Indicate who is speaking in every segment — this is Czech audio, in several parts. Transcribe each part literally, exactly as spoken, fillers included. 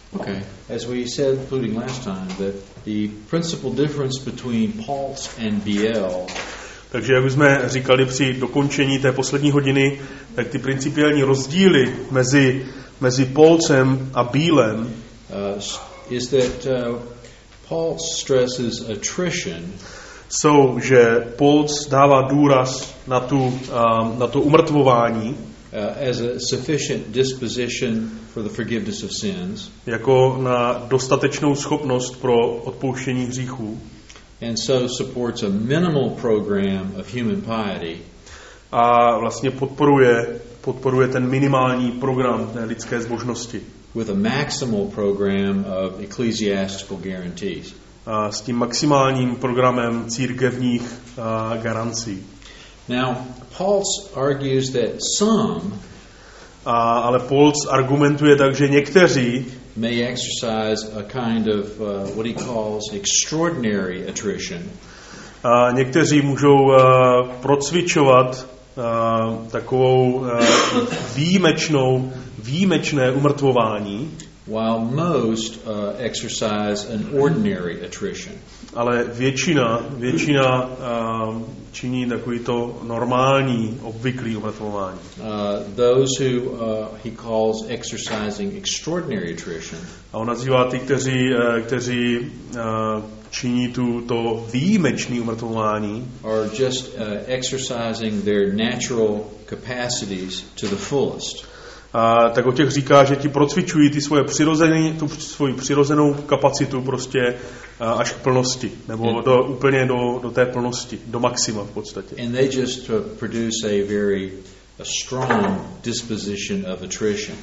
Speaker 1: Okay. As we said, including last time, that the principal difference between Pulse and Biel.
Speaker 2: Takže jak jsme říkali při dokončení té poslední hodiny, tak ty principiální rozdíly mezi, mezi Polcem a Bílem
Speaker 1: uh, is that uh, Pulse stresses attrition.
Speaker 2: Jsou, že Polc dává důraz na, tu, um, na to umrtvování
Speaker 1: uh, as a sufficient disposition for the forgiveness of sins.
Speaker 2: Jako na dostatečnou schopnost pro odpouštění hříchů.
Speaker 1: And so supports a minimal program of human piety.
Speaker 2: A vlastně podporuje, podporuje ten minimální program té lidské zbožnosti.
Speaker 1: With a maximal program of ecclesiastical guarantees.
Speaker 2: A s tím maximálním programem církevních uh, garancí.
Speaker 1: Now, Pulse argues that some
Speaker 2: a, ale Polc argumentuje tak, že někteří
Speaker 1: may exercise a kind of uh, what he calls extraordinary attrition.
Speaker 2: A někteří můžou uh, procvičovat uh, takovou uh, výjimečnou, výjimečné umrtvování,
Speaker 1: while most uh, exercise an ordinary attrition.
Speaker 2: Ale většina, většina uh, činí takovýto normální, obvyklý umrtvování.
Speaker 1: Uh, those who uh, he calls exercising extraordinary attrition.
Speaker 2: A on nazývá ty, kteří, uh, kteří uh, činí tu, to výjimečné umrtvování.
Speaker 1: Are just uh, exercising their natural capacities to the fullest.
Speaker 2: A tak o těch říká, že ti procvičují ty svoje přirozené, tu svoji přirozenou kapacitu prostě až k plnosti, nebo do, úplně do, do té plnosti, do maxima v podstatě.
Speaker 1: And they just uh, produce a very a strong disposition of attrition.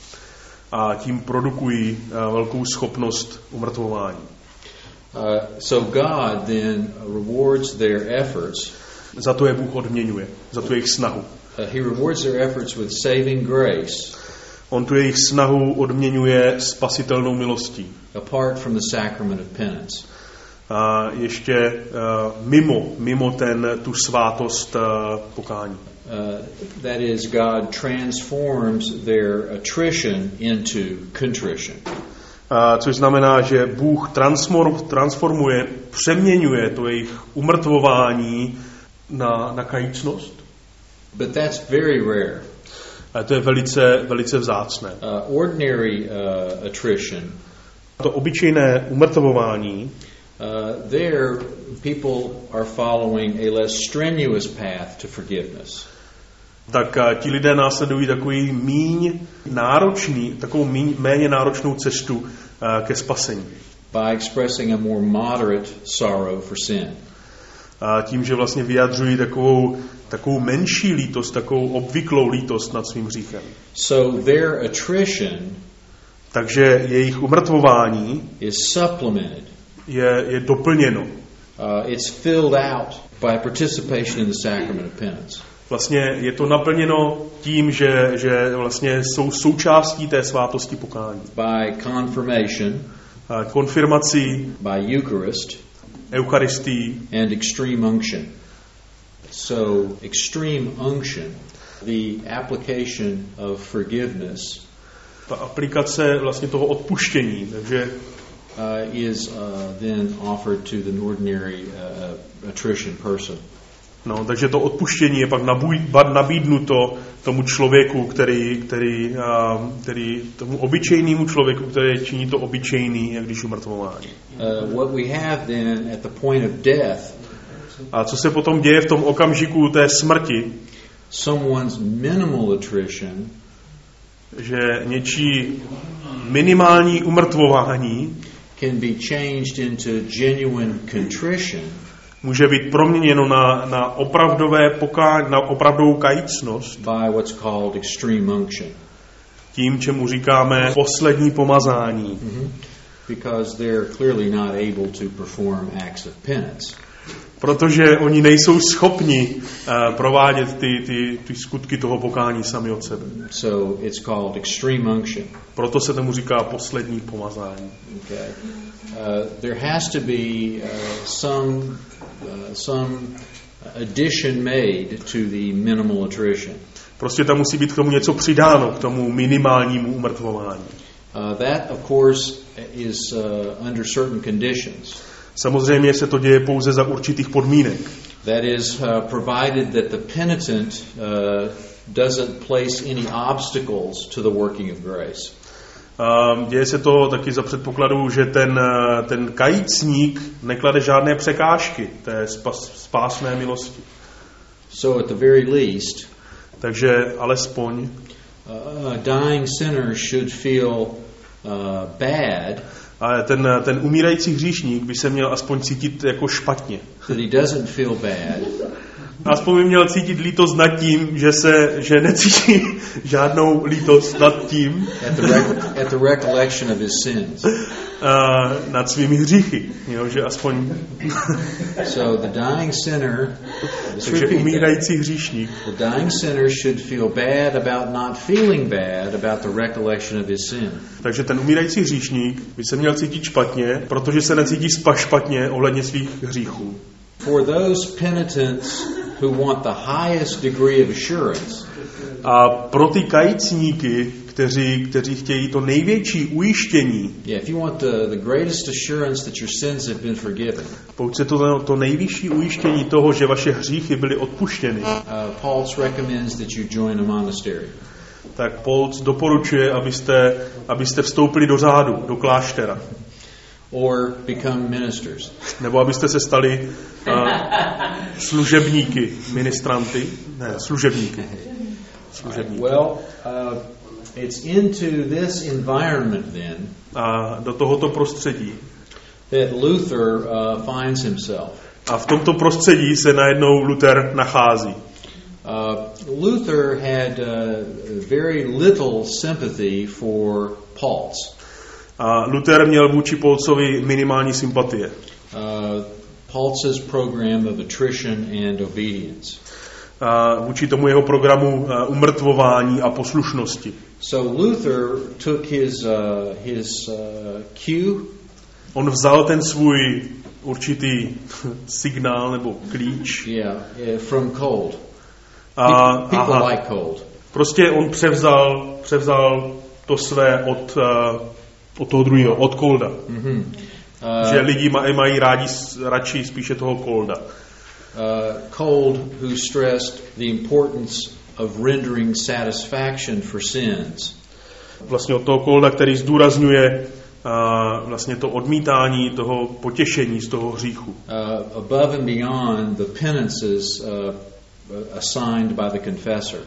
Speaker 2: A tím produkují uh, velkou schopnost umrtvování.
Speaker 1: Uh, so God then rewards their efforts.
Speaker 2: Za to je Bůh odměňuje, za tu jejich snahu.
Speaker 1: Uh, he rewards their efforts with saving grace.
Speaker 2: On tu jejich snahu odměňuje spasitelnou milostí.
Speaker 1: Apart from the sacrament of penance.
Speaker 2: A ještě uh, mimo, mimo ten, tu svátost uh, pokání.
Speaker 1: Uh, that is, God transforms their attrition into contrition.
Speaker 2: Uh, což znamená, že Bůh transform, transformuje, přeměňuje to jejich umrtvování na, na kajícnost.
Speaker 1: But that's very rare.
Speaker 2: A to je velice, velice vzácné.
Speaker 1: Uh, ordinary uh, attrition.
Speaker 2: To obyčejné umrtvování.
Speaker 1: Uh, there, people are following a less strenuous path to forgiveness.
Speaker 2: Tak uh, ti lidé následují takový míň náročný, takovou míň, méně náročnou cestu uh, ke spasení.
Speaker 1: By expressing a more moderate sorrow for sin.
Speaker 2: A tím, že vlastně vyjadřují takovou, takovou menší lítost, takovou obvyklou lítost nad svým hříchem.
Speaker 1: So their attrition
Speaker 2: takže jejich umrtvování
Speaker 1: is supplemented.
Speaker 2: Je, je doplněno.
Speaker 1: Uh, it's filled out by participation in the sacrament of penance.
Speaker 2: Vlastně je to naplněno tím, že, že vlastně jsou součástí té svátosti pokání.
Speaker 1: By confirmation,
Speaker 2: konfirmací,
Speaker 1: by Eucharist,
Speaker 2: Eucharistii
Speaker 1: and extreme unction. So extreme unction, the application of forgiveness,
Speaker 2: ta aplikace vlastně toho odpuštění, takže
Speaker 1: uh, is uh, then offered to the ordinary uh, attrition person.
Speaker 2: No, takže to odpuštění je pak nabídnuto tomu člověku, který, který, který tomu obyčejnému člověku, který činí to obyčejný, jak když umrtvování.
Speaker 1: Uh, what we have then at the point of death.
Speaker 2: A co se potom děje v tom okamžiku té smrti?
Speaker 1: Someone's minimal attrition,
Speaker 2: že něčí minimální umrtvování
Speaker 1: can be changed into genuine contrition.
Speaker 2: Může být proměněno na, na opravdové pokání, na opravdovou kajícnost.
Speaker 1: By what's called extreme unction.
Speaker 2: Tím, čemu říkáme poslední pomazání.
Speaker 1: Mm-hmm. Because they're clearly not able to perform acts of penance.
Speaker 2: Protože oni nejsou schopni uh, provádět ty, ty, ty skutky toho pokání sami od sebe.
Speaker 1: So it's called extreme unction.
Speaker 2: Proto se tomu říká poslední pomazání.
Speaker 1: Okay. Uh, there has to be uh, some uh, some addition made to the minimal attrition.
Speaker 2: Prostě tam musí být k tomu něco přidáno, k tomu minimálnímu umrtvování.
Speaker 1: Uh, that, of course, is uh, under certain conditions.
Speaker 2: Samozřejmě se to děje pouze za určitých podmínek.
Speaker 1: That is, uh, provided that the penitent uh, doesn't place any obstacles to the working of grace.
Speaker 2: Uh, děje se to taky za předpokladu, že ten, ten kajícník neklade žádné překážky té spas, spásné milosti.
Speaker 1: So at the very least,
Speaker 2: takže alespoň
Speaker 1: a dying sinner should feel uh, bad.
Speaker 2: A ten, ten umírající hříšník by se měl aspoň cítit jako špatně.
Speaker 1: That he doesn't feel bad.
Speaker 2: Aspoň by měl cítit lítost nad tím, že se že necítí žádnou lítost nad tím.
Speaker 1: At the, rec- at the recollection of his sins.
Speaker 2: Uh, nad svými hříchy, jo, že aspoň.
Speaker 1: So the dying sinner,
Speaker 2: takže umírající hříšník.
Speaker 1: The dying sinner should feel bad about not feeling bad about the recollection of his sin.
Speaker 2: Takže ten umírající hříšník by se měl cítit špatně, protože se necítí špatně ohledně svých hříchů.
Speaker 1: For those penitents who want the highest degree of assurance.
Speaker 2: A pro ty kajícníky, kteří, kteří chtějí to největší ujištění.
Speaker 1: Yeah, if you want the, the greatest assurance that your sins have been forgiven.
Speaker 2: Pokud se to to nejvyšší ujištění toho, že vaše hříchy byly odpuštěny.
Speaker 1: Uh, Paul recommends that you join a monastery.
Speaker 2: Tak Paul doporučuje, abyste abyste vstoupili do řádu, do kláštera.
Speaker 1: Or become ministers.
Speaker 2: Nebo abyste se stali uh, služebníky, ministranty, ne, služebníky. služebníky.
Speaker 1: Well, uh, it's into this environment then.
Speaker 2: A do tohoto prostředí.
Speaker 1: That Luther uh, finds himself.
Speaker 2: A v tomto prostředí se najednou Luther nachází.
Speaker 1: Uh, Luther had uh, very little sympathy for Paul's.
Speaker 2: A Luther měl vůči Paulcovi minimální sympatie.
Speaker 1: Uh, Paul's program of attrition and obedience.
Speaker 2: Uh, vůči tomu jeho programu uh, umrtvování a poslušnosti.
Speaker 1: So Luther took his uh, his uh, cue.
Speaker 2: On vzal ten svůj určitý signál nebo klíč.
Speaker 1: Yeah, yeah, from cold.
Speaker 2: A,
Speaker 1: People
Speaker 2: aha,
Speaker 1: like cold.
Speaker 2: Prostě on převzal, převzal to své od, uh, od toho druhého, od Colda.
Speaker 1: Mm-hmm. Uh,
Speaker 2: že lidi mají, mají rádi radši spíše toho Colda.
Speaker 1: Uh, Cold, who stressed the importance of rendering satisfaction for sins.
Speaker 2: Vlastně od toho Colda, který zdůrazňuje uh, vlastně to odmítání toho potěšení z toho hříchu.
Speaker 1: Uh, above and beyond the penances uh, assigned by the confessor.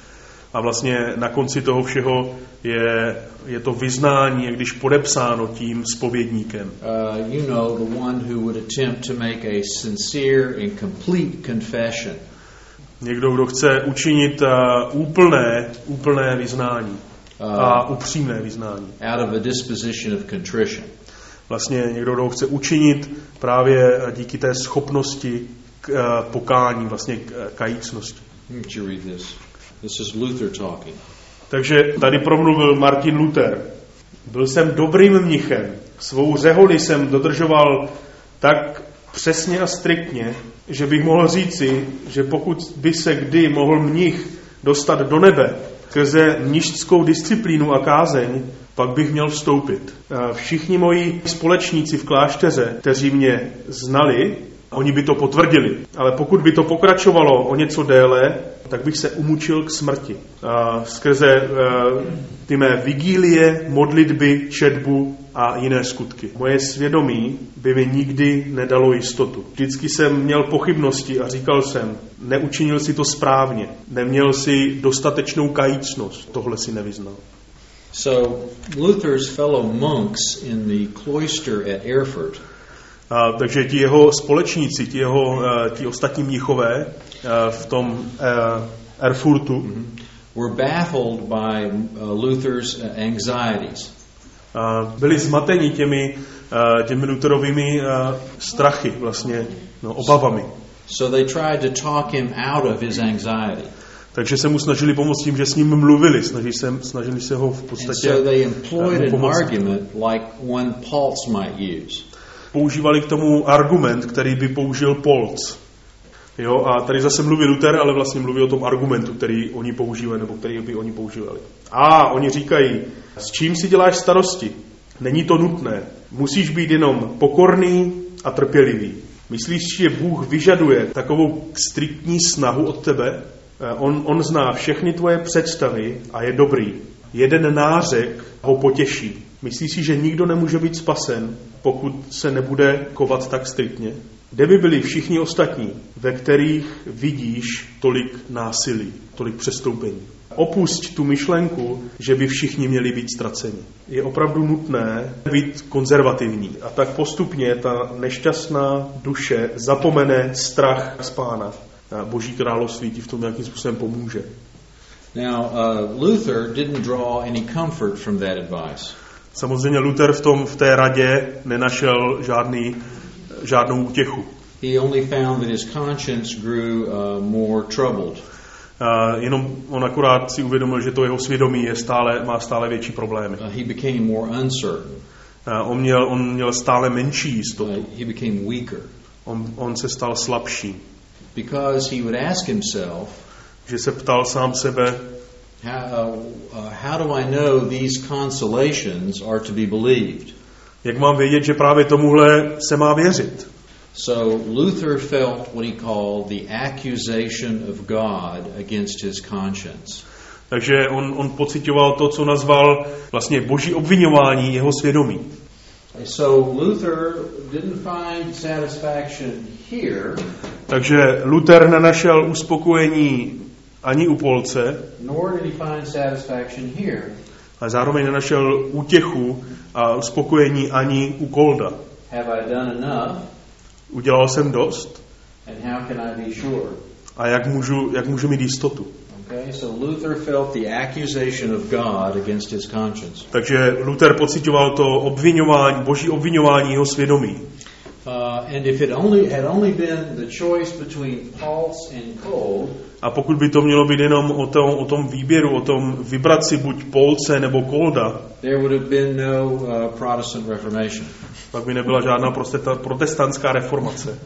Speaker 2: A vlastně na konci toho všeho je, je to vyznání, když podepsáno tím zpovědníkem.
Speaker 1: Uh, you know, the one who would attempt to make a sincere and complete confession.
Speaker 2: Někdo, kdo chce učinit uh, úplné, úplné vyznání uh, a upřímné vyznání.
Speaker 1: Out of a disposition of contrition.
Speaker 2: Vlastně někdo, kdo chce učinit právě díky té schopnosti k uh, pokání, vlastně k kajícnosti.
Speaker 1: Let you read this. This is Luther talking.
Speaker 2: Takže tady promluvil Martin Luther. Byl jsem dobrým mnichem. Svou řeholi jsem dodržoval tak přesně a striktně, že bych mohl říci, že pokud by se kdy mohl mnich dostat do nebe skrze mnišskou disciplínu a kázeň, pak bych měl vstoupit. Všichni moji společníci v klášteře, kteří mě znali, oni by to potvrdili. Ale pokud by to pokračovalo o něco déle, tak bych se umučil k smrti. A skrze uh, ty mé vigílie, modlitby, četbu a jiné skutky. Moje svědomí by mi nikdy nedalo jistotu. Vždycky jsem měl pochybnosti a říkal jsem, neučinil si to správně, neměl si dostatečnou kajícnost, tohle si nevyznal.
Speaker 1: So Luther's fellow monks in the cloister at Erfurt.
Speaker 2: A, takže ti jeho společníci, ti, jeho, uh, ti ostatní mnichové uh, v tom uh, Erfurtu mm-hmm.
Speaker 1: were baffled by uh, Luther's anxieties.
Speaker 2: Uh, byli zmateni těmi, uh, těmi Lutherovými uh, strachy, vlastně no, obavami.
Speaker 1: So they tried to talk him out of his anxiety.
Speaker 2: Takže se mu snažili pomoct tím, že s ním mluvili, snažili se, snažili se ho v podstatě
Speaker 1: And so they employed
Speaker 2: uh,
Speaker 1: an argument like one Paul's might use.
Speaker 2: Používali k tomu argument, který by použil Polc. Jo, a tady zase mluví Luther, ale vlastně mluví o tom argumentu, který oni používali, nebo který by oni používali. A oni říkají, s čím si děláš starosti? Není to nutné. Musíš být jenom pokorný a trpělivý. Myslíš, že Bůh vyžaduje takovou striktní snahu od tebe? On, on zná všechny tvoje představy a je dobrý. Jeden nářek ho potěší. Myslíš si, že nikdo nemůže být spasen, pokud se nebude kovat tak striktně? Kde by byli všichni ostatní, ve kterých vidíš tolik násilí, tolik přestoupení? Opusť tu myšlenku, že by všichni měli být ztraceni. Je opravdu nutné být konzervativní a tak postupně ta nešťastná duše zapomene strach z Pána. A Boží království ti v tom nějakým způsobem pomůže.
Speaker 1: Now, uh, Luther didn't draw any comfort from that advice.
Speaker 2: Samozřejmě Luther v tom v té radě nenašel žádný, žádnou útěchu.
Speaker 1: He only found that his conscience grew uh, more troubled.
Speaker 2: Uh, jenom on akorát si uvědomil, že to jeho svědomí je stále, má stále větší problémy.
Speaker 1: Uh, he became more uncertain.
Speaker 2: Uh, on, měl, on měl stále menší jistotu.
Speaker 1: Uh, he became weaker.
Speaker 2: On, on se stal slabší.
Speaker 1: Because he would ask himself,
Speaker 2: že se ptal sám sebe,
Speaker 1: how, uh, how do I know these consolations are to be believed?
Speaker 2: Jak mám vědět, že právě tomuhle se má věřit?
Speaker 1: So Luther felt what he called the accusation of God against his conscience.
Speaker 2: Takže on, on pocitoval to, co nazval vlastně boží obviňování jeho svědomí.
Speaker 1: So Luther didn't find satisfaction here.
Speaker 2: Takže Luther nenašel uspokojení ani u Polce,
Speaker 1: nor did he find satisfaction here.
Speaker 2: A zároveň nenašel útěchu a uspokojení ani u Kolda.
Speaker 1: Have I done enough?
Speaker 2: Udělal jsem dost?
Speaker 1: And how can I be sure?
Speaker 2: A jak můžu, jak můžu mít jistotu?
Speaker 1: Okay, so Luther felt the accusation of God against his conscience.
Speaker 2: Takže Luther pocitoval to obviňování, boží obviňování jeho svědomí.
Speaker 1: Uh, and if it only had only been the choice between pulse and cold,
Speaker 2: a pokud by to mělo být jenom o tom, o tom výběru, o tom vybrat si buď Polce nebo Kolda,
Speaker 1: there would have been no uh, Protestant Reformation.
Speaker 2: Pak by nebyla žádná protestantská reformace.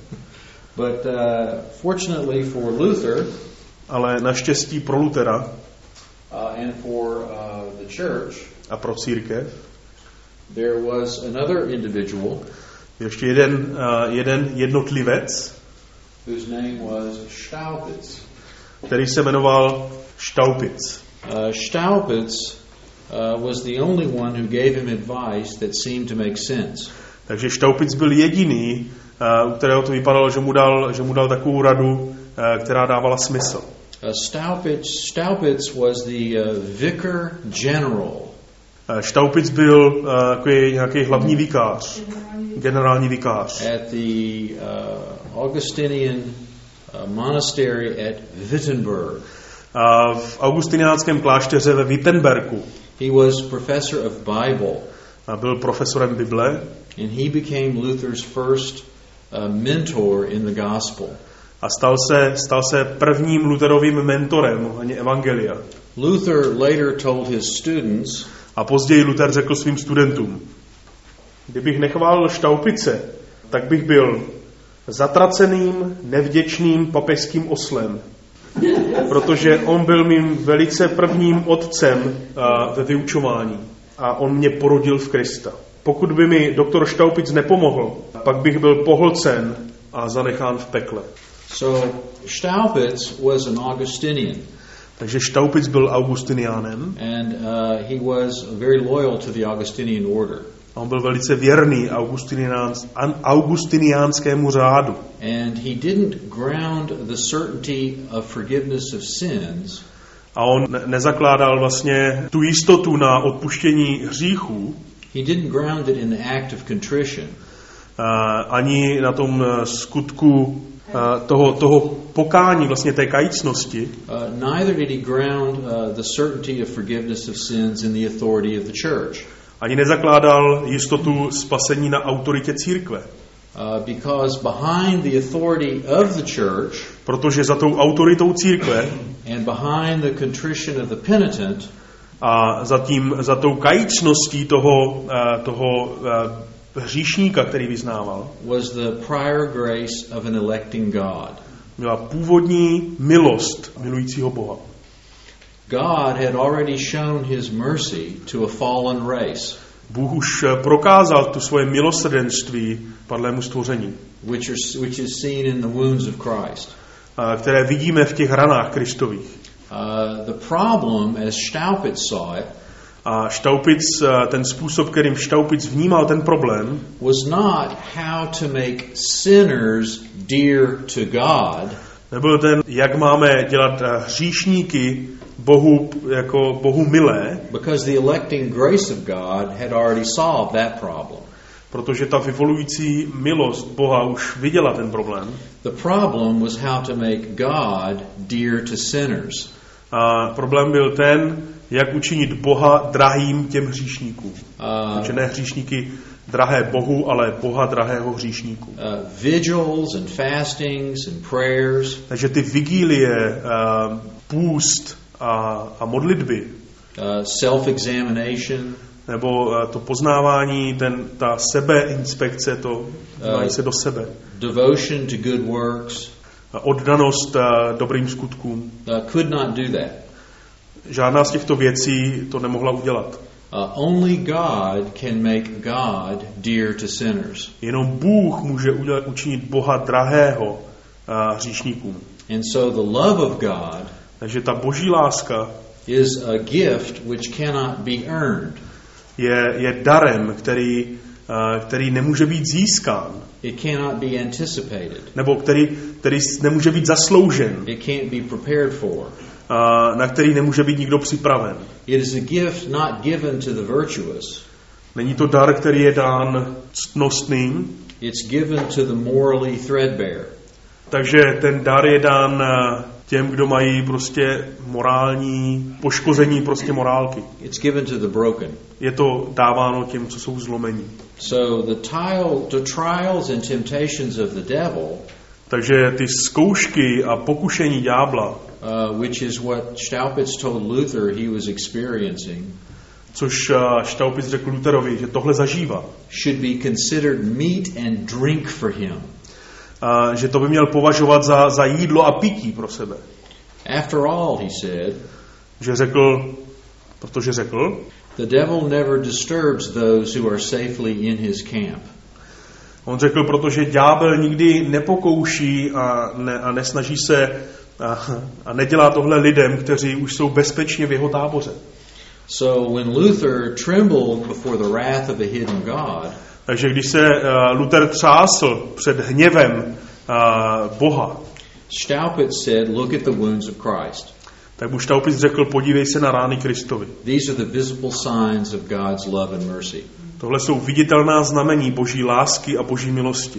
Speaker 1: But uh, fortunately for Luther,
Speaker 2: ale naštěstí pro Luthera
Speaker 1: uh, and for uh, the church,
Speaker 2: a pro církev,
Speaker 1: there was another individual,
Speaker 2: ještě jeden, uh, jeden jednotlivec,
Speaker 1: whose name was Staupitz.
Speaker 2: Který se jmenoval Staupitz.
Speaker 1: Uh, Staupitz uh, was the only one who gave him advice that seemed to make sense.
Speaker 2: Takže Staupitz byl jediný, uh, u kterého to vypadalo, že mu dal, že mu dal takovou radu, uh, která dávala smysl.
Speaker 1: Uh, Staupitz, Staupitz was the uh, vicar general.
Speaker 2: Uh, Staupitz byl uh, takový nějaký hlavní vikář, generální vikář.
Speaker 1: At the uh, Augustinian uh, monastery at Wittenberg.
Speaker 2: Uh, v augustiniánském klášteře ve Wittenbergu.
Speaker 1: He was professor of Bible.
Speaker 2: A byl profesorem Bible.
Speaker 1: And he became Luther's first uh, mentor in the gospel.
Speaker 2: A stal se, stal se prvním Lutherovým mentorem ohledně evangelia.
Speaker 1: Luther later told his students,
Speaker 2: a později Luther řekl svým studentům, kdybych nechválil Staupitze, tak bych byl zatraceným, nevděčným papežským oslem, protože on byl mým velice prvním otcem uh, ve vyučování a on mě porodil v Krista. Pokud by mi doktor Staupitz nepomohl, pak bych byl pohlcen a zanechán v pekle.
Speaker 1: So Staupitz was an Augustinian.
Speaker 2: Takže Staupitz byl augustiniánem.
Speaker 1: And uh, he was very loyal to the Augustinian order.
Speaker 2: A on byl velice věrný augustiniánskému řádu.
Speaker 1: And he didn't ground the certainty of forgiveness of sins.
Speaker 2: A on ne- nezakládal vlastně tu jistotu na odpuštění hříchů.
Speaker 1: He didn't ground it in the act of contrition.
Speaker 2: Uh, ani na tom skutku Uh, toho, toho pokání, vlastně té kajícnosti.
Speaker 1: Uh, neither did he ground uh, the certainty of forgiveness of sins in the authority of the church.
Speaker 2: Ani nezakládal jistotu spasení na autoritě církve.
Speaker 1: Uh, because behind the authority of the church,
Speaker 2: protože za tou autoritou církve
Speaker 1: and behind the contrition of the penitent,
Speaker 2: a za tím, za tou kajícností toho, uh, toho uh, hříšníka, který vyznával,
Speaker 1: was the prior grace of an electing God.
Speaker 2: měla původní milost milujícího Boha.
Speaker 1: God had already shown his mercy to a fallen race,
Speaker 2: Bůh už prokázal tu svoje milosrdenství padlému stvoření,
Speaker 1: which, are, which is seen in the wounds of Christ.
Speaker 2: které vidíme v těch ranách Kristových.
Speaker 1: Uh, the problem, as Staupitz saw it,
Speaker 2: A Staupitz, ten způsob, kterým Staupitz vnímal ten problém,
Speaker 1: was not how to make sinners dear to God,
Speaker 2: nebyl ten, jak máme dělat hříšníky Bohu jako Bohu milé,
Speaker 1: because the electing grace of God had already solved that problem.
Speaker 2: protože ta vyvolující milost Boha už viděla ten problém.
Speaker 1: The problem was how to make God dear to sinners.
Speaker 2: A problém byl ten, jak učinit Boha drahým těm hříšníkům.
Speaker 1: Uh,
Speaker 2: Takže ne hříšníky drahé Bohu, ale Boha drahého hříšníků.
Speaker 1: uh, vigils and fastings and prayers,
Speaker 2: Takže ty vigílie, uh, půst a, a modlitby,
Speaker 1: uh, self-examination,
Speaker 2: nebo uh, to poznávání, ten, ta sebeinspekce, to znání se do sebe.
Speaker 1: devotion to good works,
Speaker 2: A oddanost uh, dobrým skutkům.
Speaker 1: uh, could not do that.
Speaker 2: Žádná z těchto věcí to nemohla udělat.
Speaker 1: Uh, only God can make God dear to sinners.
Speaker 2: Jenom Bůh může udělat, učinit Boha drahého uh, hříšníkům.
Speaker 1: And so the love of God
Speaker 2: Takže ta boží láska
Speaker 1: is a gift which cannot be earned.
Speaker 2: je, je darem, který, uh, který nemůže být získán,
Speaker 1: It cannot be anticipated.
Speaker 2: nebo který, který nemůže být zasloužen,
Speaker 1: It can't be prepared for.
Speaker 2: uh, na který nemůže být nikdo připraven.
Speaker 1: It is a gift not given to the virtuous.
Speaker 2: Není to dar, který je dán ctnostným,
Speaker 1: It's given to the morally threadbare.
Speaker 2: takže ten dar je dán uh, těm, kdo mají prostě morální poškození prostě morálky.
Speaker 1: It's given to the broken.
Speaker 2: Je to dáváno těm, co jsou zlomení.
Speaker 1: So the, tile, the trials and temptations of the devil,
Speaker 2: Takže ty zkoušky a pokušení ďábla,
Speaker 1: uh, which is what Staupitz told Luther he was experiencing,
Speaker 2: což uh, Staupitz řekl Lutherovi, že tohle zažívá,
Speaker 1: should be considered meat and drink for him.
Speaker 2: uh, že to by měl považovat za, za jídlo a pití pro sebe.
Speaker 1: After all, he said,
Speaker 2: Že řekl, protože řekl,
Speaker 1: the devil never disturbs those who are safely in his camp.
Speaker 2: on řekl, protože ďábel nikdy nepokouší a, ne, a nesnaží se a, a nedělá tohle lidem, kteří už jsou bezpečně v jeho táboře.
Speaker 1: So when Luther trembled before the wrath of a hidden God,
Speaker 2: Takže když se uh, Luther třásl před hněvem uh, Boha,
Speaker 1: Staupitz said, look at the wounds of Christ.
Speaker 2: tak mu Staupitz řekl, podívej se na rány Kristovi.
Speaker 1: These are the visible signs of God's love and mercy.
Speaker 2: Tohle jsou viditelná znamení Boží lásky a Boží milosti.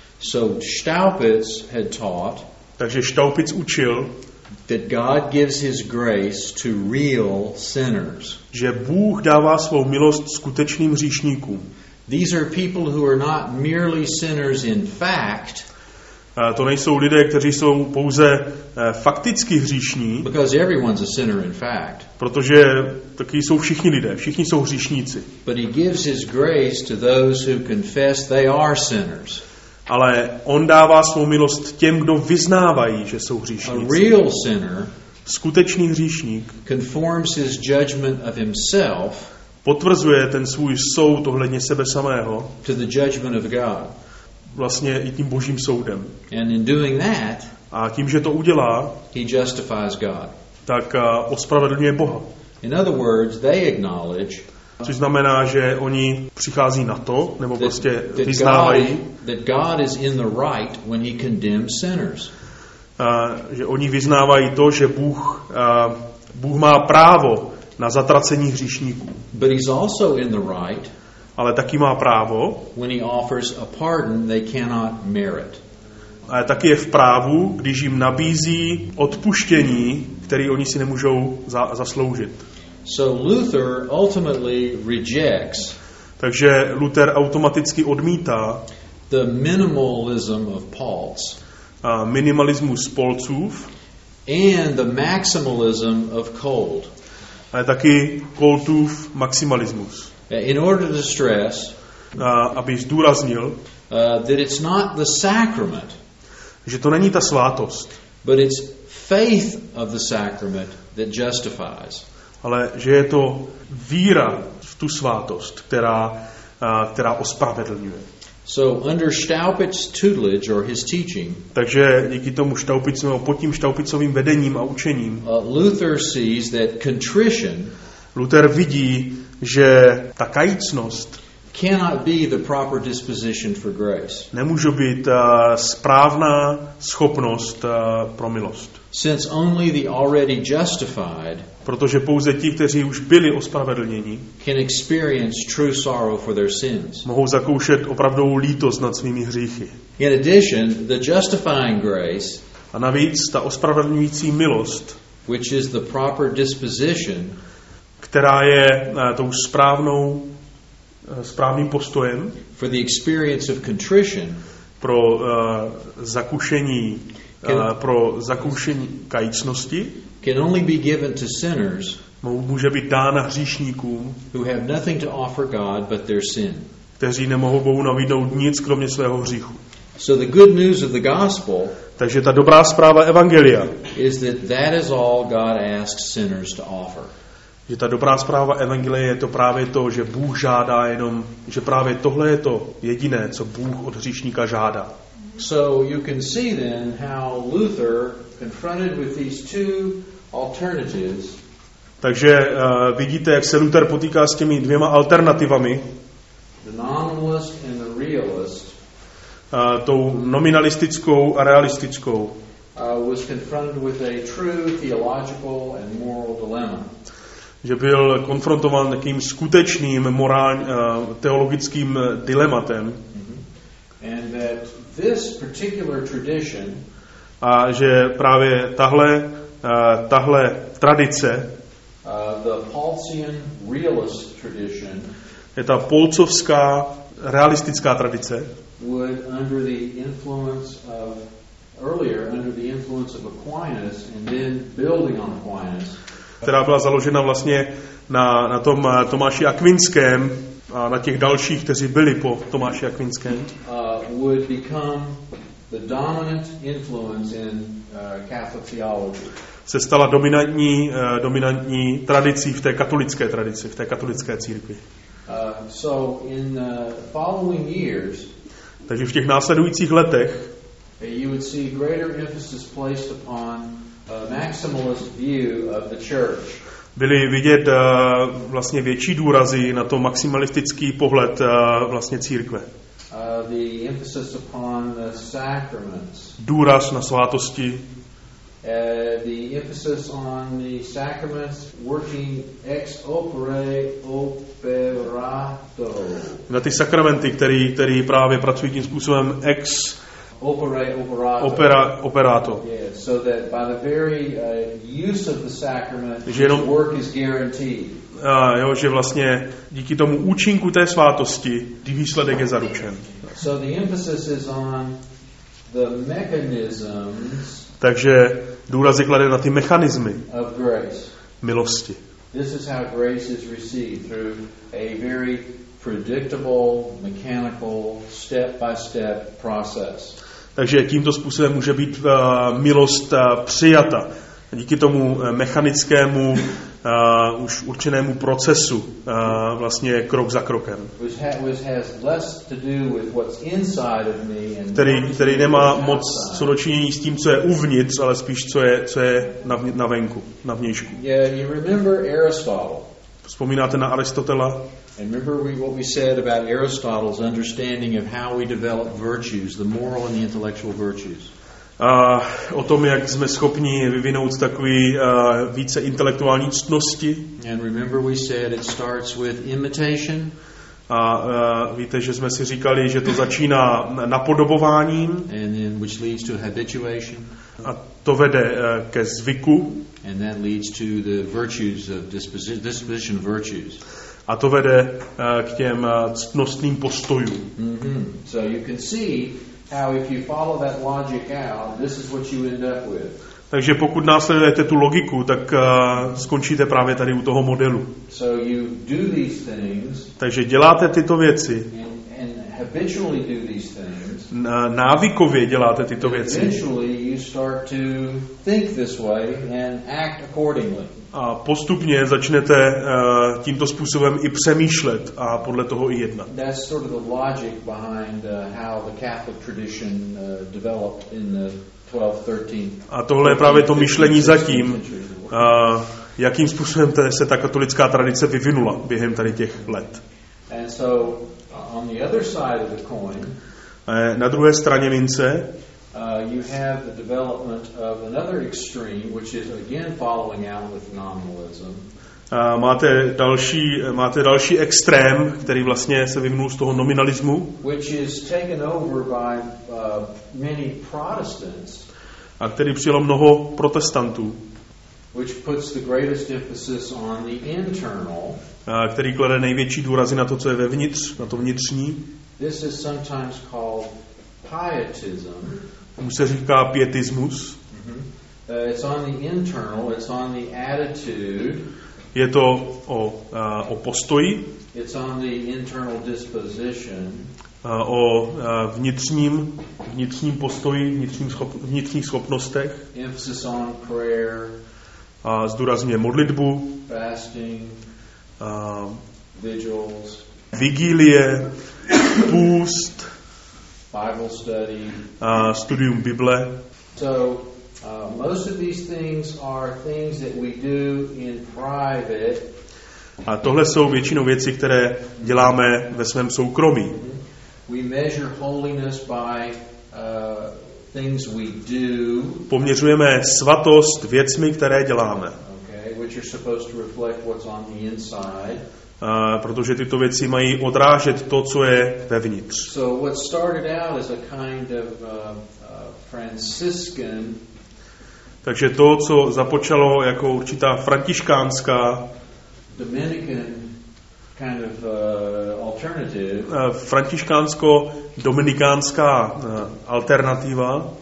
Speaker 1: So Staupitz had taught
Speaker 2: Takže Staupitz učil,
Speaker 1: that God gives his grace to real sinners.
Speaker 2: že Bůh dává svou milost skutečným hříšníkům.
Speaker 1: These are people who are not merely sinners in fact,
Speaker 2: To nejsou lidé, kteří jsou pouze fakticky hříšní,
Speaker 1: because everyone's a sinner in fact.
Speaker 2: protože taky jsou všichni lidé, všichni jsou hříšníci.
Speaker 1: But he gives his grace to those who confess they are sinners.
Speaker 2: Ale on dává svou milost těm, kdo vyznávají, že jsou
Speaker 1: A
Speaker 2: hříšníci.
Speaker 1: real sinner
Speaker 2: Skutečný hříšník
Speaker 1: conforms his judgment of himself
Speaker 2: potvrzuje ten svůj soud ohledně sebe samého
Speaker 1: to the judgment of God.
Speaker 2: vlastně i tím božím soudem.
Speaker 1: And in doing that,
Speaker 2: A tím, že to udělá,
Speaker 1: he justifies God.
Speaker 2: tak ospravedlňuje Boha.
Speaker 1: In other words, they acknowledge
Speaker 2: Což znamená, že oni přichází na to, nebo
Speaker 1: that,
Speaker 2: prostě
Speaker 1: that, God,
Speaker 2: vyznávají,
Speaker 1: that God is in the right when he condemns sinners.
Speaker 2: a, že oni vyznávají to, že Bůh, a, Bůh má právo na zatracení hříšníků.
Speaker 1: But he's also in the right
Speaker 2: Ale taky má právo,
Speaker 1: when he offers a pardon they cannot merit.
Speaker 2: ale taky je v právu, když jim nabízí odpuštění, které oni si nemůžou za, zasloužit.
Speaker 1: So Luther ultimately rejects
Speaker 2: Takže Luther automaticky odmítá
Speaker 1: the minimalism of Paul's
Speaker 2: a, minimalismus Polcův,
Speaker 1: and the maximalism of Cold.
Speaker 2: ale taky Koltův maximalismus.
Speaker 1: In order to stress
Speaker 2: A, aby zdůraznil,
Speaker 1: uh, that it's not the sacrament
Speaker 2: že to není ta svátost,
Speaker 1: but it's faith of the sacrament that justifies.
Speaker 2: ale že je to víra v tu svátost, která, která ospravedlňuje.
Speaker 1: So under Staupitz's tutelage or his teaching,
Speaker 2: Takže díky tomu Staupitzovému, pod tím Staupicovým vedením a učením,
Speaker 1: uh, Luther sees that contrition
Speaker 2: Luther vidí, že ta kajícnost
Speaker 1: cannot be the proper disposition for grace.
Speaker 2: nemůže být uh, správná schopnost uh, pro milost.
Speaker 1: Since only the already justified
Speaker 2: Protože pouze ti, kteří už byli ospravedlněni,
Speaker 1: can experience true sorrow for their sins.
Speaker 2: mohou zakoušet opravdovou lítost nad svými hříchy.
Speaker 1: In addition, the justifying grace,
Speaker 2: A navíc ta ospravedlňující milost,
Speaker 1: which is the proper disposition,
Speaker 2: která je uh, tou správnou, uh, správným postojem
Speaker 1: for the experience of contrition,
Speaker 2: pro uh, zakušení, uh, pro zakoušení kajícnosti,
Speaker 1: can only be given to sinners
Speaker 2: může být dána hříšníkům,
Speaker 1: who have nothing to offer God but their sin.
Speaker 2: kteří nemohou Bohu nabídnout nic kromě svého hříchu.
Speaker 1: So the good news of the gospel
Speaker 2: Takže ta dobrá zpráva evangelia,
Speaker 1: is that that is all God asks sinners to offer.
Speaker 2: že ta dobrá zpráva evangelia je to právě to, že Bůh žádá jenom, že právě tohle je to jediné, co Bůh od hříšníka žádá.
Speaker 1: So you can see then how Luther, confronted with these two alternatives,
Speaker 2: Takže uh, vidíte, jak se Luther potýká s těmi dvěma alternativami,
Speaker 1: the nominalist and the realist,
Speaker 2: uh, tou nominalistickou a realistickou,
Speaker 1: uh, was confronted with a true theological and moral dilemma.
Speaker 2: že byl konfrontován takým skutečným morální, uh, teologickým dilematem.
Speaker 1: And that this particular tradition
Speaker 2: A že právě tahle, uh, tahle tradice,
Speaker 1: Uh, the Paulsian realist tradition
Speaker 2: je ta polcovská realistická tradice,
Speaker 1: would, under the influence of earlier, under the influence of Aquinas, and then building on Aquinas,
Speaker 2: která byla založena vlastně na, na tom Tomáši Akvinském a na těch dalších, kteří byli po Tomáši Akvinském,
Speaker 1: uh, would become the dominant influence in uh, Catholic theology.
Speaker 2: se stala dominantní, uh, dominantní tradicí v té katolické tradici, v té katolické církvi.
Speaker 1: Uh, so in the following years,
Speaker 2: Takže v těch následujících letech
Speaker 1: you would see greater emphasis placed upon a maximalist view of the church.
Speaker 2: byly vidět uh, vlastně větší důrazy na to maximalistický pohled uh, vlastně církve.
Speaker 1: Uh, the emphasis upon the sacraments.
Speaker 2: Důraz na svátosti,
Speaker 1: Uh, the emphasis on the sacraments working ex opere operato.
Speaker 2: na ty sakramenty, který, který právě pracují tím způsobem ex
Speaker 1: Opere operato.
Speaker 2: opera, operato.
Speaker 1: Yeah, so that by the very uh, use of the sacrament,
Speaker 2: Že jenom-
Speaker 1: the work is guaranteed.
Speaker 2: A, jo, že vlastně díky tomu účinku té svátosti výsledek je zaručen.
Speaker 1: So the emphasis is on the mechanisms
Speaker 2: Takže důraz je kladen na ty mechanismy
Speaker 1: of grace.
Speaker 2: milosti.
Speaker 1: This is how grace is received, through a very predictable, mechanical, step-by-step process.
Speaker 2: Takže tímto způsobem může být uh, milost uh, přijata. Díky tomu uh, mechanickému, uh, už určenému procesu, uh, vlastně krok za krokem.
Speaker 1: Which, ha- which has less to do with what's inside of me and
Speaker 2: Který,
Speaker 1: more to
Speaker 2: který
Speaker 1: do
Speaker 2: nemá
Speaker 1: with what's
Speaker 2: moc
Speaker 1: outside.
Speaker 2: co dočinění s tím, co je uvnitř, ale spíš co je, co je na, vně- na venku, na vnějšku.
Speaker 1: Yeah, you remember Aristotle.
Speaker 2: Vzpomínáte na Aristotela?
Speaker 1: And remember we, what we said about Aristotle's understanding of how we develop virtues, the moral and the intellectual virtues.
Speaker 2: A o tom, jak jsme schopni vyvinout takový uh, více intelektuální ctnosti.
Speaker 1: And remember we said it starts with imitation.
Speaker 2: A uh, víte, že jsme si říkali, že to začíná napodobováním
Speaker 1: And then which leads to habituation,
Speaker 2: a to vede uh, ke zvyku
Speaker 1: and that leads to the virtues of disposition, disposition virtues.
Speaker 2: a to vede uh, k těm uh, ctnostným postojům.
Speaker 1: Mm-hmm. So you can see how if you follow that logic out, this is what you end up with.
Speaker 2: Takže pokud následujete tu logiku, tak uh, skončíte právě tady u toho modelu.
Speaker 1: So you do these things
Speaker 2: Takže děláte tyto věci,
Speaker 1: and, and habitually do these things,
Speaker 2: návykově děláte tyto věci.
Speaker 1: Eventually you start to think this way and act accordingly.
Speaker 2: A postupně začnete uh, tímto způsobem i přemýšlet a podle toho i jednat.
Speaker 1: That's sort of the logic behind uh, how the Catholic tradition uh, developed in the twelfth, thirteenth.
Speaker 2: A tohle je právě to myšlení zatím, uh, jakým způsobem se ta katolická tradice vyvinula během tady těch let.
Speaker 1: And so on the other side of the coin,
Speaker 2: na druhé straně mince
Speaker 1: Uh, you have the development of another extreme, which is again following out with nominalism.
Speaker 2: Uh, máte další, máte další extrém, který vlastně se vyvinul z toho nominalismu,
Speaker 1: which is taken over by uh, many Protestants,
Speaker 2: a který přijalo mnoho protestantů,
Speaker 1: which puts the greatest emphasis on the internal,
Speaker 2: uh, který klade největší důrazy na to, co je vevnitř, na to vnitřní.
Speaker 1: This is sometimes called pietism.
Speaker 2: Tomu se říká pietismus.
Speaker 1: Mm-hmm. Uh, it's on the internal, it's on the attitude.
Speaker 2: Je to o, uh, o postoji.
Speaker 1: It's on the internal disposition.
Speaker 2: Uh, o uh, vnitřním, vnitřním postoji, vnitřním schop, vnitřních schopnostech.
Speaker 1: Emphasis on prayer.
Speaker 2: A zdůrazňuje modlitbu.
Speaker 1: Fasting.
Speaker 2: Uh,
Speaker 1: vigils.
Speaker 2: Vigílie. Půst.
Speaker 1: Bible study,
Speaker 2: a studium Bible.
Speaker 1: So uh, most of these things are things that we do in private.
Speaker 2: A tohle jsou většinou věci, které děláme ve svém soukromí.
Speaker 1: We measure holiness by uh, things we do.
Speaker 2: Poměřujeme svatost věcmi, které děláme.
Speaker 1: Okay, which are supposed to reflect what's on the inside.
Speaker 2: Uh, protože tyto věci mají odrážet to, co je vevnitř.
Speaker 1: So what started out as a kind of uh, uh, Franciscan,
Speaker 2: takže to, co započalo jako určitá františkánská
Speaker 1: Dominican kind of uh, alternative,
Speaker 2: uh, františkánsko-dominikánská uh, alternativa,
Speaker 1: uh,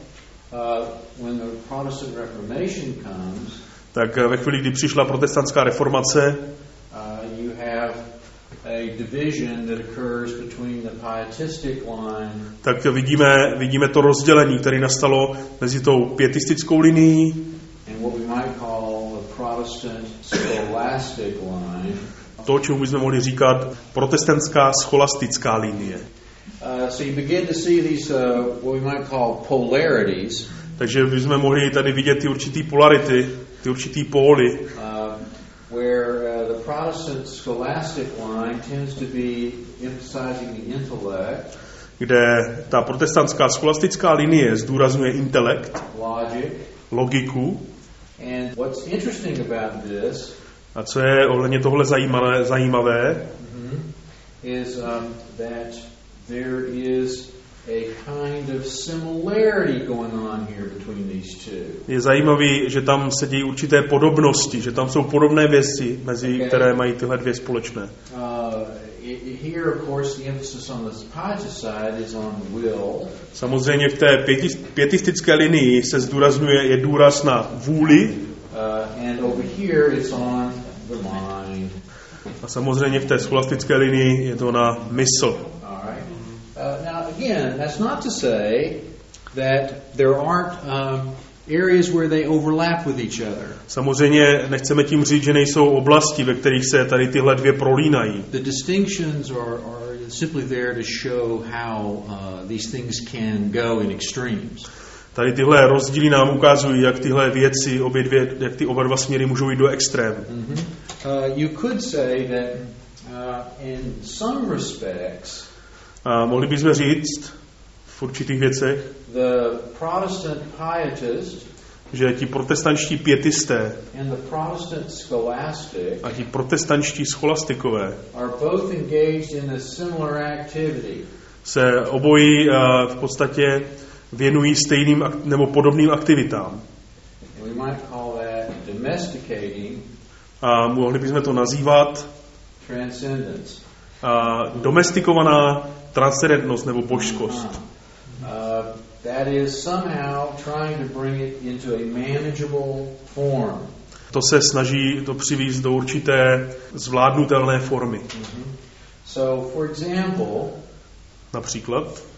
Speaker 1: when the Protestant Reformation comes,
Speaker 2: tak ve chvíli, kdy přišla protestantská reformace,
Speaker 1: Uh, you have a division that occurs between the pietistic line,
Speaker 2: tak vidíme, vidíme to rozdělení, které nastalo mezi tou pietistickou linií
Speaker 1: and what we might call the Protestant scholastic line.
Speaker 2: To, čemu bychom mohli říkat protestantská scholastická linie.
Speaker 1: Uh, so you begin to see these uh, what we might call polarities.
Speaker 2: Takže bychom mohli tady vidět ty určitý polarity, ty určitý póly.
Speaker 1: Uh, where uh, the Protestant scholastic line tends to be emphasizing the intellect,
Speaker 2: kde ta protestantská scholastická linie zdůrazňuje intelekt,
Speaker 1: logic,
Speaker 2: logiku.
Speaker 1: And what's interesting about this,
Speaker 2: a co je ohledně tohle zajímavé, zajímavé
Speaker 1: mm-hmm, is um, that there is a kind of similarity going on here between these two.
Speaker 2: Je zajímavý, že tam se dějí určité podobnosti, že tam jsou podobné věci, mezi okay. které mají tyhle dvě společné.
Speaker 1: Uh, here, of course, the emphasis on the pietist side is on will.
Speaker 2: Samozřejmě v té pietistické linii se zdůrazňuje je důraz na vůli.
Speaker 1: Uh, and over here it's on the mind.
Speaker 2: A samozřejmě v té scholastické linii je to na mysl.
Speaker 1: Uh, now, again, that's not to say that there aren't um, areas where they overlap with each other.
Speaker 2: Samozřejmě nechceme tím říct, že nejsou oblasti, ve kterých se tady tyhle dvě prolínají.
Speaker 1: The distinctions are, are simply there to show how uh, these things can go in extremes.
Speaker 2: Tady tyhle rozdíly nám ukazují, jak tyhle věci, obě dvě, jak ty oba dva směry můžou jít do extrému.
Speaker 1: Mm-hmm. Uh, you could say that uh, in some respects,
Speaker 2: a mohli bychom říct v určitých věcech,
Speaker 1: the Protestant pietist,
Speaker 2: že ti protestančtí pietisté
Speaker 1: and the Protestant scholastic
Speaker 2: a ti protestančtí scholastikové
Speaker 1: are both engaged in a similar activity.
Speaker 2: Se obojí uh, v podstatě věnují stejným nebo podobným aktivitám.
Speaker 1: We might call that domesticating.
Speaker 2: A mohli bychom to nazývat
Speaker 1: transcendence.
Speaker 2: Uh, domestikovaná transcendentnost nebo božskost.
Speaker 1: Uh, that is somehow trying to bring it into a manageable form.
Speaker 2: To se snaží to přivést do určité zvládnutelné formy.
Speaker 1: Mm-hmm. So, for example,
Speaker 2: například,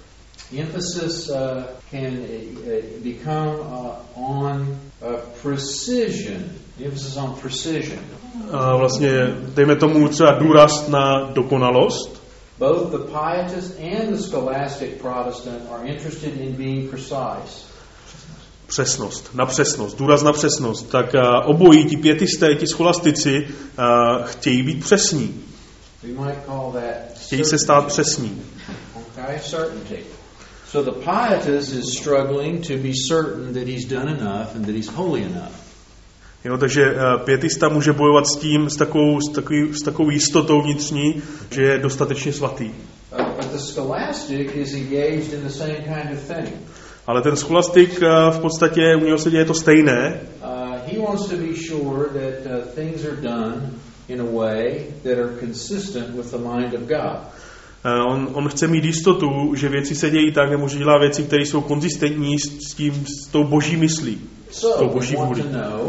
Speaker 1: emphasis uh, can uh, become uh, on uh, precision. The emphasis on precision.
Speaker 2: A vlastně, dejme tomu třeba důraz na dokonalost.
Speaker 1: Both the pietist and the scholastic Protestant are interested in being precise.
Speaker 2: Přesnost, na přesnost, důraz na přesnost. Tak uh, obojí, ti pietisté, ti scholastici, uh, chtějí být přesní.
Speaker 1: We might call that
Speaker 2: chtějí se stát přesní.
Speaker 1: Okay, certainty. So the pietist is struggling to be certain that he's done enough and that he's holy enough.
Speaker 2: Jo, takže uh, pietista může bojovat s tím, s takovou, s takovou, s takovou jistotou vnitřní, že je dostatečně svatý.
Speaker 1: Uh, but the scholastic is engaged in the same kind of thing.
Speaker 2: Ale ten scholastik v podstatě, u něho se děje to stejné.
Speaker 1: Uh, he wants to be sure that uh, things are done in a way that are consistent with the mind of God.
Speaker 2: Uh, on, on chce mít jistotu, že věci se dějí tak, nebo že dělá věci, které jsou konzistentní s, s tím, s tou boží myslí.
Speaker 1: So,
Speaker 2: s tou boží vůli.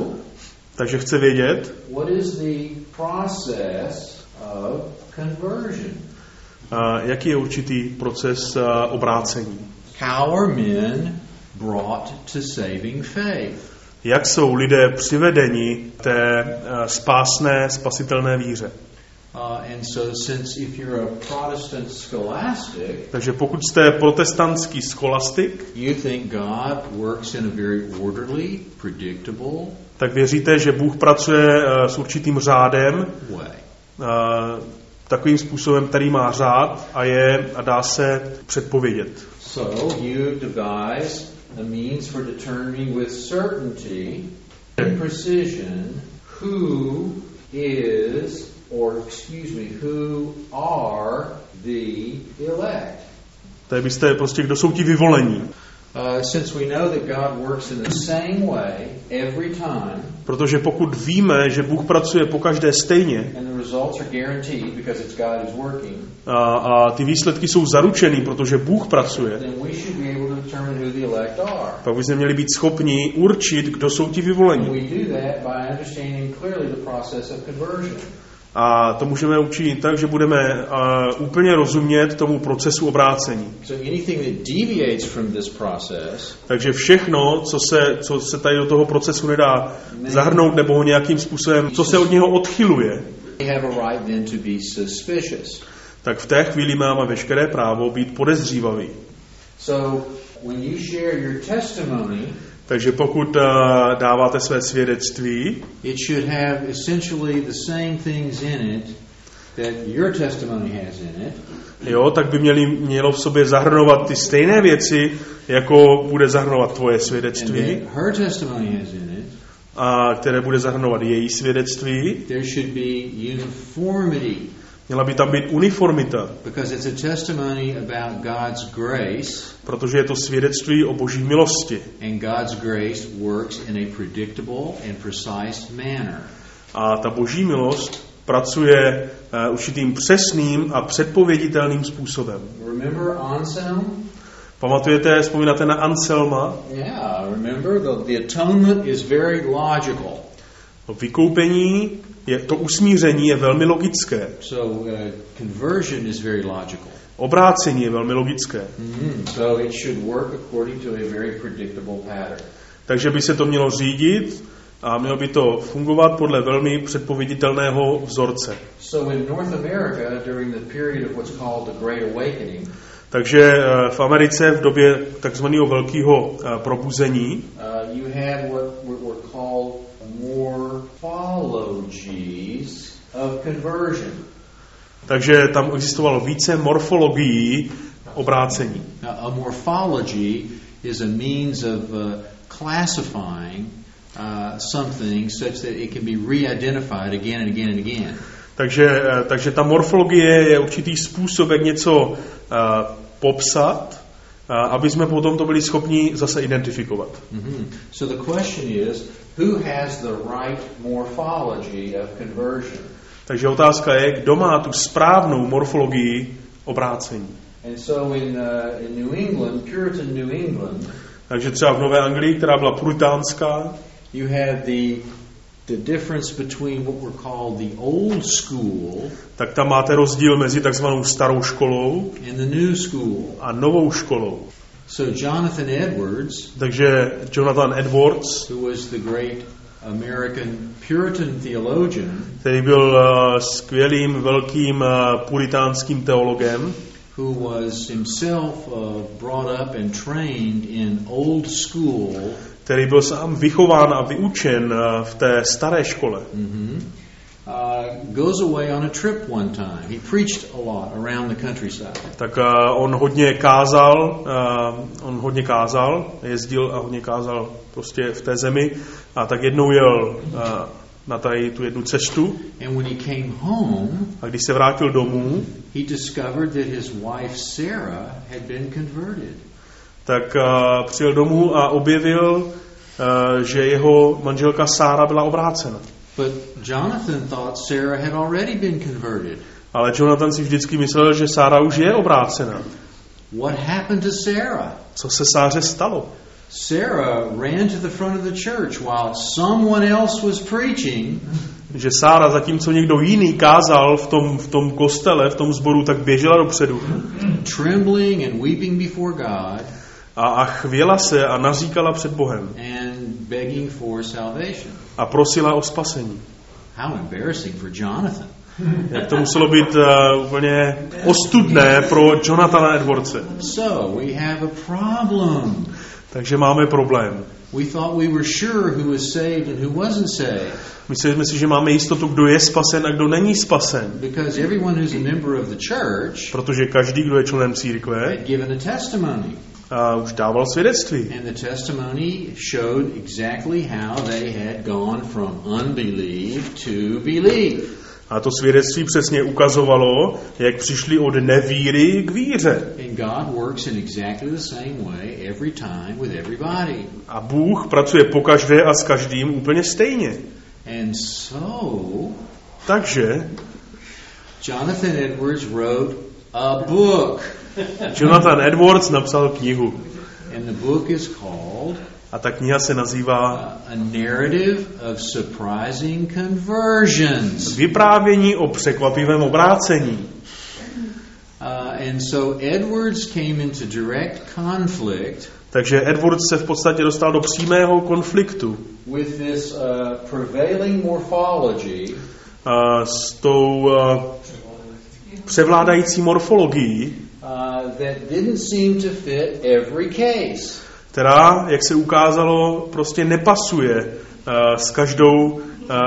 Speaker 2: Takže chce vědět,
Speaker 1: what is the process of conversion?
Speaker 2: Uh, jaký je určitý proces uh, obrácení.
Speaker 1: How are men brought to saving faith?
Speaker 2: Jak jsou lidé přivedeni té uh, spásné, spasitelné víře?
Speaker 1: Uh, and so since if you're a Protestant scholastic,
Speaker 2: takže pokud jste protestantský scholastik,
Speaker 1: you think God works in a very orderly, predictable,
Speaker 2: tak věříte, že Bůh pracuje uh, s určitým řádem,
Speaker 1: way.
Speaker 2: Uh, takovým způsobem, který má řád a je a dá se předpovědět.
Speaker 1: So you devise a means for determining with certainty and precision who is, or excuse me, who are the elect.
Speaker 2: Tak byste prostě, kdo jsou ti vyvolení.
Speaker 1: Uh, since we know that God works in the same way every time,
Speaker 2: protože pokud víme, že Bůh pracuje pokaždé stejně,
Speaker 1: and the results are guaranteed because it's God who's working,
Speaker 2: a, a ty výsledky jsou zaručený, protože Bůh pracuje,
Speaker 1: then we should be able to determine who the elect are.
Speaker 2: pak bychom měli být schopni určit, kdo jsou ti vyvolení.
Speaker 1: And we do that by understanding clearly the process of conversion.
Speaker 2: A to můžeme učinit tak, že budeme uh, úplně rozumět tomu procesu obrácení.
Speaker 1: So anything that deviates from this process,
Speaker 2: takže všechno, co se, co se tady do toho procesu nedá zahrnout nebo ho nějakým způsobem, co se od něho odchyluje,
Speaker 1: have a right then to be suspicious.
Speaker 2: tak v té chvíli máme veškeré právo být podezřívavý.
Speaker 1: So when you share your testimony,
Speaker 2: takže pokud uh, dáváte své svědectví,
Speaker 1: it should have essentially the same things in it that your testimony has in it.
Speaker 2: Jo, tak by měli, mělo v sobě zahrnovat ty stejné věci, jako bude zahrnovat tvoje svědectví.
Speaker 1: And that her testimony has in it.
Speaker 2: A které bude zahrnovat její svědectví.
Speaker 1: There should be uniformity.
Speaker 2: Měla by tam být uniformita.
Speaker 1: Because it's a testimony about God's grace.
Speaker 2: Protože je to svědectví o Boží milosti.
Speaker 1: And God's grace works in a predictable and precise manner.
Speaker 2: A ta Boží milost pracuje uh, určitým přesným a předpověditelným způsobem.
Speaker 1: Remember Anselm?
Speaker 2: Pamatujete, vzpomínáte na Anselma?
Speaker 1: Yeah, remember the, the atonement is very logical.
Speaker 2: Vykoupení, je, to usmíření je velmi logické.
Speaker 1: So uh, conversion is very logical.
Speaker 2: Obrácení je velmi logické.
Speaker 1: Mm-hmm. So it should work according to a very predictable pattern.
Speaker 2: Takže by se to mělo řídit a mělo by to fungovat podle velmi předpověditelného vzorce.
Speaker 1: So in North America during the period of what's called the Great Awakening,
Speaker 2: takže v Americe v době takzvaného velkého probuzení
Speaker 1: uh, you had what were called morphologies of conversion.
Speaker 2: Takže tam existovalo více morfologií obrácení.
Speaker 1: Now, a morphology is a means of uh, classifying uh, something such that it can be re-identified again and again and again.
Speaker 2: Takže, takže ta morfologie je určitý způsob, jak něco uh, popsat, uh, aby jsme potom to byli schopni zase identifikovat.
Speaker 1: Mm-hmm. So the question is, who has the right morphology of conversion?
Speaker 2: Takže otázka je, kdo má tu správnou morfologii obrácení.
Speaker 1: And so in, uh, in New England, Puritan New England,
Speaker 2: takže třeba v Nové Anglii, která byla puritánská,
Speaker 1: you had the the difference between what were called the old school,
Speaker 2: tak tam máte rozdíl mezi takzvanou starou školou
Speaker 1: and the new school.
Speaker 2: a novou školou.
Speaker 1: So Jonathan Edwards,
Speaker 2: Takže Jonathan Edwards,
Speaker 1: who was the great American Puritan theologian,
Speaker 2: který byl uh, skvělým, velkým uh, puritánským teologem,
Speaker 1: who was himself uh, brought up and trained in old school,
Speaker 2: který byl sám vychován a vyučen uh, v té staré škole.
Speaker 1: mm-hmm, uh, goes away on a trip one time. He preached a lot around the countryside.
Speaker 2: Tak uh, on hodně kázal, uh, on hodně kázal, jezdil a hodně kázal prostě v té zemi. A tak jednou jel uh, na tady tu jednu cestu.
Speaker 1: And when he came home,
Speaker 2: a když se vrátil domů,
Speaker 1: he discovered that his wife Sarah had been converted.
Speaker 2: Tak uh, přijel domů a objevil, uh, že jeho manželka Sára byla obrácena.
Speaker 1: But Jonathan thought Sarah had already been converted.
Speaker 2: Ale Jonathan si vždycky myslel, že Sára už je obrácena.
Speaker 1: What happened to Sarah?
Speaker 2: Co se Sáře stalo?
Speaker 1: Sarah ran to the front of the church while someone else was preaching.
Speaker 2: Že Sára, zatímco někdo jiný kázal v tom, v tom kostele, v tom sboru, tak běžela dopředu.
Speaker 1: Trembling and weeping before God.
Speaker 2: A, a chvěla se a naříkala před Bohem.
Speaker 1: And begging for salvation.
Speaker 2: A prosila o spasení.
Speaker 1: How embarrassing for Jonathan.
Speaker 2: Jak to muselo být uh, úplně ostudné pro Jonathana Edwardse.
Speaker 1: So, we have a problem.
Speaker 2: Takže máme problém.
Speaker 1: We thought we were sure who was saved and who wasn't saved.
Speaker 2: Mysleli jsme si, že máme jistotu, kdo je spasen a kdo není spasen.
Speaker 1: Because everyone who's a member of the church,
Speaker 2: protože každý, kdo je členem církve,
Speaker 1: had given a testimony.
Speaker 2: A už dával svědectví.
Speaker 1: And the testimony showed exactly how they had gone from unbelief to belief.
Speaker 2: A to svědectví přesně ukazovalo, jak přišli od nevíry k víře.
Speaker 1: And God works in exactly the same way every time with everybody.
Speaker 2: A Bůh pracuje pokaždé a s každým úplně stejně.
Speaker 1: And so,
Speaker 2: takže
Speaker 1: Jonathan Edwards wrote a book.
Speaker 2: Jonathan Edwards napsal knihu.
Speaker 1: And the book is called
Speaker 2: a ta kniha se nazývá
Speaker 1: A Narrative of Surprising Conversions.
Speaker 2: Vyprávění o překvapivém obrácení.
Speaker 1: Uh, and so Edwards came into direct conflict.
Speaker 2: Takže Edwards se v podstatě dostal do přímého konfliktu
Speaker 1: with this uh, prevailing morphology.
Speaker 2: Uh, s tou uh, převládající morfologií,
Speaker 1: uh, that didn't seem to fit every case.
Speaker 2: která, jak se ukázalo, prostě nepasuje uh, s každou, uh,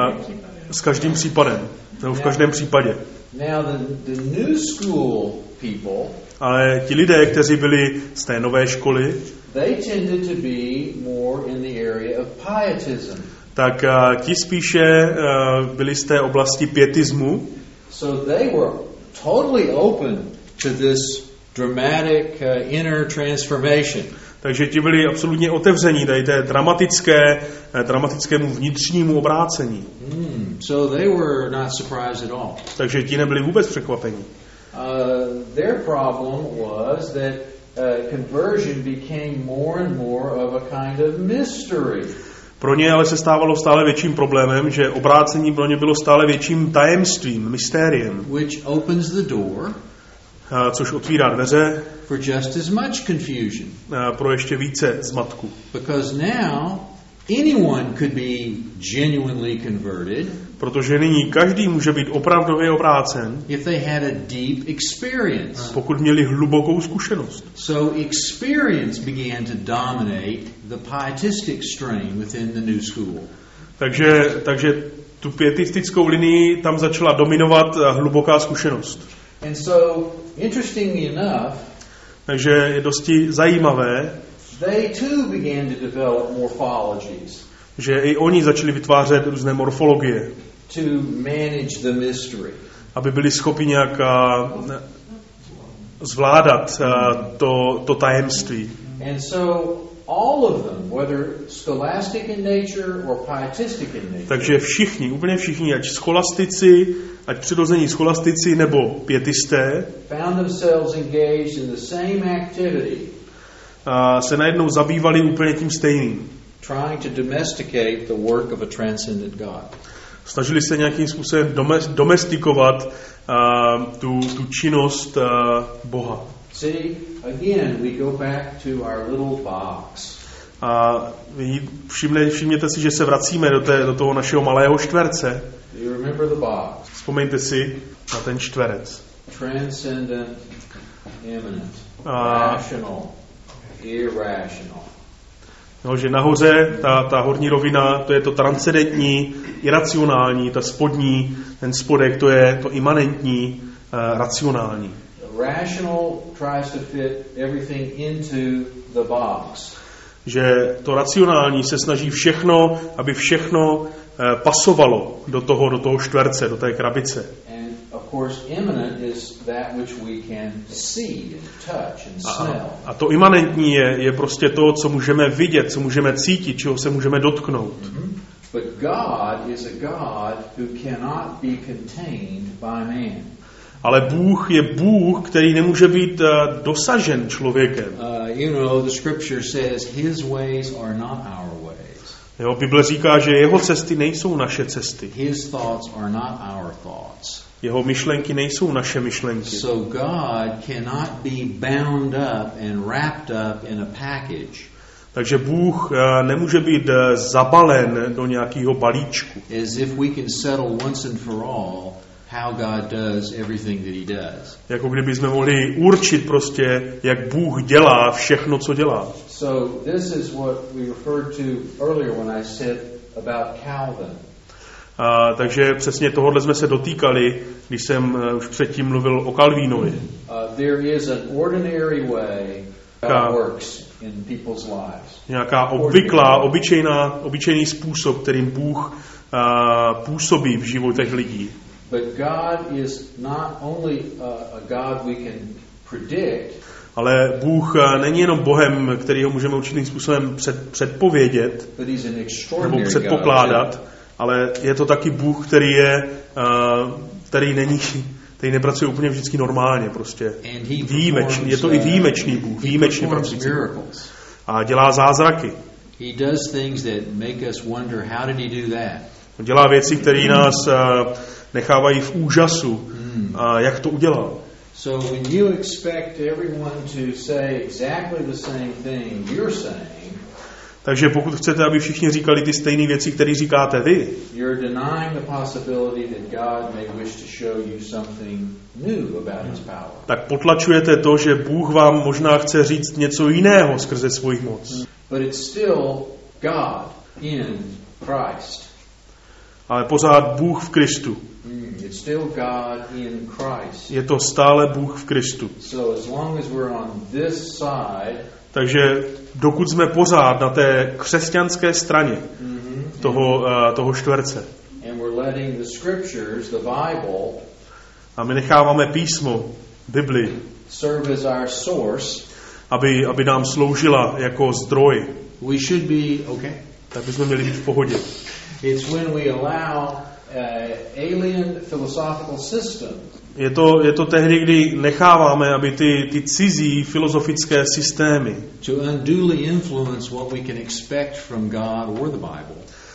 Speaker 2: s každým případem, nebo v každém případě.
Speaker 1: Now the, the new school people,
Speaker 2: ale ti lidé, kteří byli z té nové školy,
Speaker 1: they tended to be more in the area of pietism.
Speaker 2: Tak uh, ti spíše uh, byli z té oblasti pietismu.
Speaker 1: So they were totally open to this dramatic uh, inner transformation.
Speaker 2: Takže ti byli absolutně otevření tady té dramatické, dramatickému vnitřnímu obrácení.
Speaker 1: Mm, so they were not surprised at all.
Speaker 2: Takže ti nebyli vůbec překvapení.
Speaker 1: Uh, their problem was that uh, conversion became more and more of a kind of mystery.
Speaker 2: Pro ně ale se stávalo stále větším problémem, že obrácení pro ně bylo stále větším tajemstvím, mystériem.
Speaker 1: Which opens the door,
Speaker 2: což otvírá dveře
Speaker 1: for just as much confusion.
Speaker 2: Pro ještě více zmatku.
Speaker 1: Because now anyone could be genuinely converted.
Speaker 2: Protože nyní každý může být opravdově obrácen,
Speaker 1: if they had a deep experience.
Speaker 2: Pokud měli hlubokou zkušenost.
Speaker 1: So experience began to dominate the pietistic strain within the new school.
Speaker 2: Takže, takže tu pietistickou linii tam začala dominovat hluboká zkušenost.
Speaker 1: And so, interestingly enough,
Speaker 2: takže je dosti zajímavé,
Speaker 1: they too began to develop morphologies.
Speaker 2: Že i oni začali vytvářet různé morfologie.
Speaker 1: To manage the mystery.
Speaker 2: Aby byli schopni nějak uh, zvládat uh, to, to tajemství.
Speaker 1: And so all of them, whether scholastic in nature or pietistic in nature.
Speaker 2: Takže všichni, úplně všichni, ať scholastici, ať přirození scholastici nebo pietisté,
Speaker 1: found themselves engaged in the same activity.
Speaker 2: Uh, se najednou zabývali úplně tím stejným.
Speaker 1: trying to domesticate the work of a transcendent God.
Speaker 2: Snažili se nějakým způsobem domestikovat uh, tu, tu činnost uh, Boha.
Speaker 1: See, again, we go back to our little box.
Speaker 2: A všimne, všimněte si, že se vracíme do, té, do toho našeho malého čtverce.
Speaker 1: You remember the box?
Speaker 2: Vzpomeňte si na ten čtverec.
Speaker 1: Transcendent, immanent,
Speaker 2: A,
Speaker 1: rational, irrational.
Speaker 2: no, že nahoře ta, ta horní rovina, to je to transcendentní, iracionální, ta spodní, ten spodek, to je to imanentní, uh, racionální.
Speaker 1: Rational tries to fit everything into the box.
Speaker 2: Že to racionální se snaží všechno, aby všechno uh, pasovalo do toho, do toho čtverce, do té krabice.
Speaker 1: And of course, immanent is that which we can see and touch and smell.
Speaker 2: A, a to imanentní je, je prostě to, co můžeme vidět, co můžeme cítit, čeho se můžeme dotknout.
Speaker 1: Mm-hmm. But God is a God who cannot be contained by man.
Speaker 2: Ale Bůh je Bůh, který nemůže být uh, dosažen člověkem.
Speaker 1: Uh, you know, the scripture says his ways are not our ways.
Speaker 2: Jo, Bible říká, že jeho cesty nejsou naše cesty.
Speaker 1: His thoughts are not our thoughts.
Speaker 2: Jeho myšlenky nejsou naše myšlenky.
Speaker 1: So God cannot be bound up and wrapped up in a package.
Speaker 2: Takže Bůh uh, nemůže být uh, zabalen do nějakého balíčku.
Speaker 1: As if we can settle once and for all how God does everything that he does.
Speaker 2: Jako kdyby jsme mohli určit prostě, jak Bůh dělá všechno, co dělá.
Speaker 1: So this is what we referred to earlier when I said about Calvin.
Speaker 2: A, takže přesně tohohle jsme se dotýkali, když jsem uh, už předtím mluvil o Kalvínovi.
Speaker 1: Uh, there is an ordinary way God works in people's lives.
Speaker 2: Nějaká obvyklá, obyčejná, obyčejný způsob, kterým Bůh uh, působí v životech lidí.
Speaker 1: But God is not only a, a God we can predict,
Speaker 2: ale Bůh není jenom Bohem, kterýho můžeme určitým způsobem před, předpovědět
Speaker 1: but he's an
Speaker 2: nebo
Speaker 1: extraordinary
Speaker 2: předpokládat,
Speaker 1: God.
Speaker 2: ale je to taky Bůh, který je, uh, který není, který nepracuje úplně vždycky normálně, prostě výjimečný. Je to i výjimečný Bůh, výjimečně pracující. A dělá zázraky.
Speaker 1: He does things that make us wonder, how did he do that?
Speaker 2: Dělá věci, které nás uh, nechávají v úžasu, hmm. uh, jak to udělal.
Speaker 1: So when you expect everyone to say exactly the same thing you're saying,
Speaker 2: takže pokud chcete, aby všichni říkali ty stejné věci, které říkáte vy,
Speaker 1: you're denying the possibility that God may wish to show you something new about his power.
Speaker 2: Tak potlačujete to, že Bůh vám možná chce říct něco jiného skrze svou moc.
Speaker 1: But it's still God in Christ.
Speaker 2: Ale pořád Bůh v Kristu.
Speaker 1: It's still God in Christ.
Speaker 2: Je to stále Bůh v Kristu.
Speaker 1: So as long as we're on this side,
Speaker 2: takže dokud jsme pořád na té křesťanské straně mm-hmm. toho, uh, toho čtverce
Speaker 1: and we're letting the scriptures, the Bible,
Speaker 2: a my necháváme písmo, Bibli,
Speaker 1: serve as our source,
Speaker 2: aby, aby nám sloužila jako zdroj,
Speaker 1: we should be okay.
Speaker 2: Tak bychom měli být v pohodě.
Speaker 1: It's when we allow uh, alien philosophical systems.
Speaker 2: Je to, je to tehdy, kdy necháváme, aby ty, ty cizí filozofické systémy
Speaker 1: to unduly influence what we can expect from God or the Bible.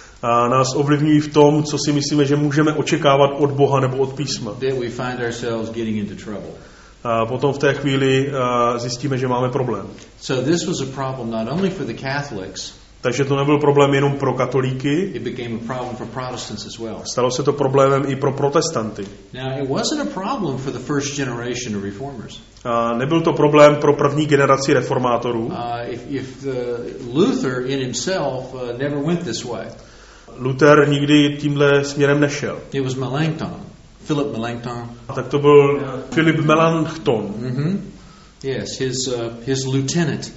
Speaker 2: A nás ovlivňují v tom, co si myslíme, že můžeme očekávat od Boha nebo od písma.
Speaker 1: That we find ourselves getting into trouble.
Speaker 2: A potom v té chvíli uh, zjistíme, že máme problém.
Speaker 1: So this was a problem not only for the Catholics.
Speaker 2: Takže to nebyl problém jenom pro katolíky.
Speaker 1: It became a problem for Protestants as well.
Speaker 2: Stalo se to problémem i pro protestanty.
Speaker 1: Now it wasn't a problem for the first generation of reformers.
Speaker 2: A nebyl to problém pro první generaci reformátorů.
Speaker 1: Uh, if, if uh, Luther in himself uh, never went this way.
Speaker 2: Luther nikdy tímhle směrem nešel.
Speaker 1: It was Melanchthon, Philip Melanchthon.
Speaker 2: A tak to byl Philip Melanchthon.
Speaker 1: Mm-hmm. Yes, his uh, his lieutenant.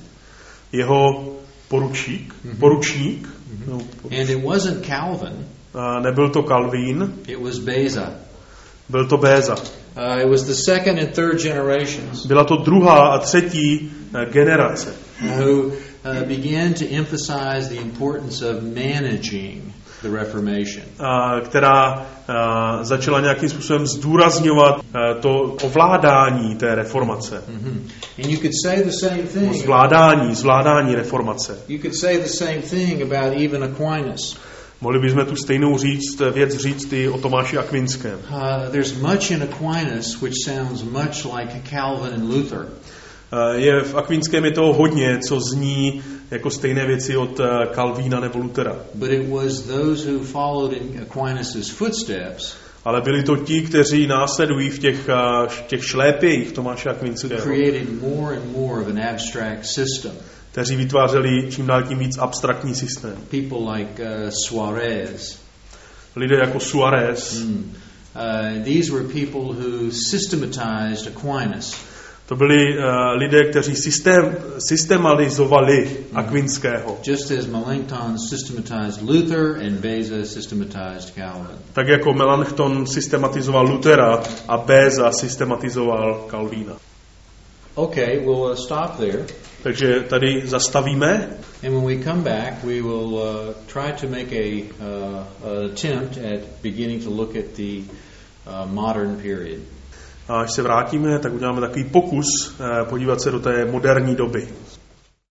Speaker 2: Jeho poručík, mm-hmm. poručník.
Speaker 1: Mm-hmm. No, poručník. And it wasn't Calvin.
Speaker 2: A nebyl to Calvin.
Speaker 1: It was Beza.
Speaker 2: Byl to Béza.
Speaker 1: Uh, it was the second and third generations.
Speaker 2: Byla to druhá a třetí generace.
Speaker 1: Who uh, began to emphasize the importance of managing. the Reformation.
Speaker 2: a, která a, začala nějakým způsobem zdůrazňovat a, to ovládání té reformace.
Speaker 1: Mm-hmm. And you could say the same thing.
Speaker 2: Zvládání, zvládání reformace.
Speaker 1: You could say the same thing about even Aquinas.
Speaker 2: Mohli bychom tu stejnou říct, věc říct i o Tomáši Akvinském.
Speaker 1: Uh, there's much in Aquinas which sounds much like Calvin and Luther.
Speaker 2: Je v Akvinském je toho hodně, co zní jako stejné věci od Kalvína nebo Luthera.
Speaker 1: But it was those who followed in Aquinas' footsteps.
Speaker 2: Ale byli to ti, kteří následují v těch, v těch šlépějích Tomáše Akvinského.
Speaker 1: Created more and more of an abstract system.
Speaker 2: Kteří vytvářeli čím dál tím víc abstraktní systém.
Speaker 1: People like uh, Suarez.
Speaker 2: Lidé jako Suarez.
Speaker 1: Mm. Uh, these were people who systematized Aquinas.
Speaker 2: To byli uh, lidé, kteří systém, systematizovali mm. Akvinského.
Speaker 1: Just as Melanchthon systematized Luther and Beza systematized Calvin.
Speaker 2: Tak jako Melanchthon systematizoval Luthera a Beza systematizoval Kalvína.
Speaker 1: Okay, we'll uh, stop there.
Speaker 2: Takže tady zastavíme.
Speaker 1: And when we come back, we will uh, try to make a uh, an attempt at beginning to look at the uh, modern period.
Speaker 2: A až se vrátíme, tak uděláme takový pokus podívat se do té moderní doby.